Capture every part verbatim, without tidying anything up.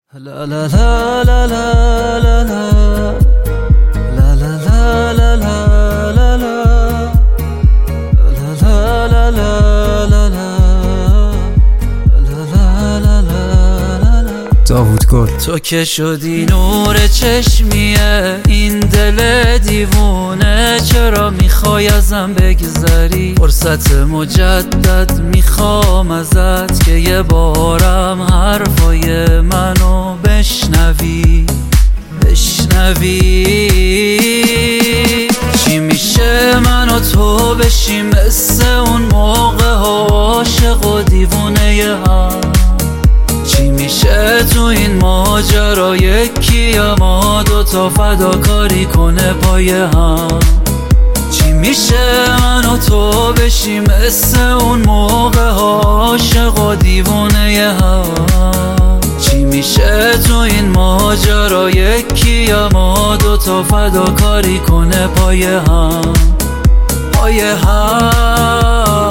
لا لا لا لا لا لا لا لا لا لا لا لا لا لا لا لا لا. داوود گل تو که شدی نور چشمیه این دل دیوونه، چرا میخوای ازم بگذری؟ فرصت مجدد میخوام ازت که یه بارم حرفای منو بشنوی بشنوی. چی میشه من و تو بشیم مثل اون موقع ها عاشق و دیوونه هم؟ چی میشه تو این ماجرا یکی اما دوتا فداکاری کنه پای هم؟ چی میشه من و تو بشیم مثل اون موقع ها عاشق و دیوونه هم؟ چی میشه تو این ماجرا یکی اما دوتا فداکاری کنه پای هم پای هم؟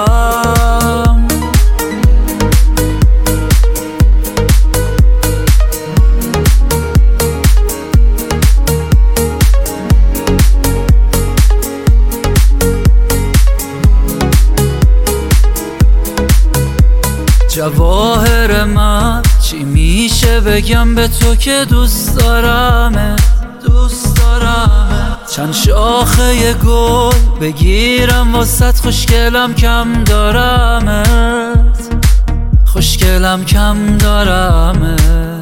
جواهر من چی میشه بگم به تو که دوست دارمه دوست دارمه؟ چند شاخه گل بگیرم واسط، خوشگلم کم دارمت خوشگلم کم دارمت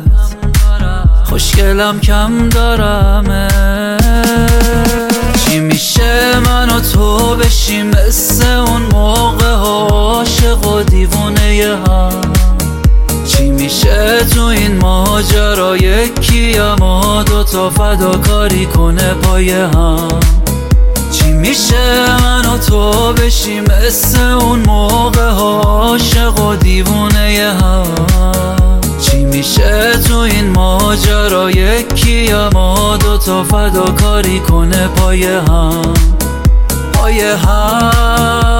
خوشگلم کم دارمت. چی میشه من و تو بشیم مثل اون موقع ها عاشق و دیوونه هم؟ چی میشه تو این ماجرا یکی اما دوتا فداکاری کنه پای هم؟ چی میشه من و تو بشیم مثل اون موقع ها عاشق و دیوونه هم؟ چی میشه تو این ماجرا یکی اما دوتا فداکاری کنه پای هم پای هم؟